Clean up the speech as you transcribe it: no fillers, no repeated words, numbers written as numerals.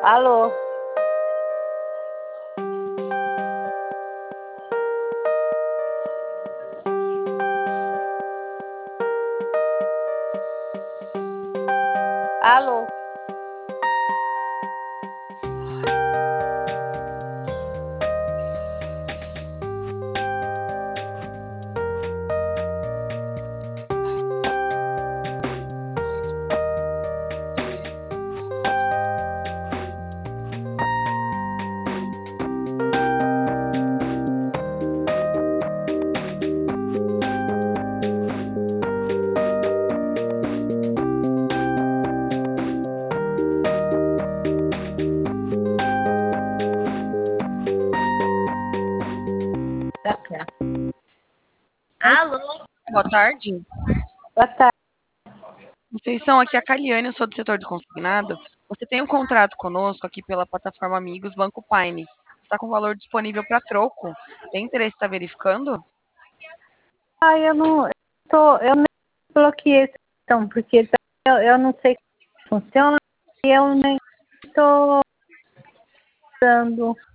Alô? Alô? Pra cá. Alô? Boa tarde. Boa tarde. Vocês são aqui a Caliane, eu sou do setor de consignado. Você tem um contrato conosco aqui pela plataforma Amigos Banco Paine. Está com valor disponível para troco. Tem interesse em estar verificando? Eu não eu nem bloqueei esse botão, porque eu não sei como funciona e eu nem estou usando.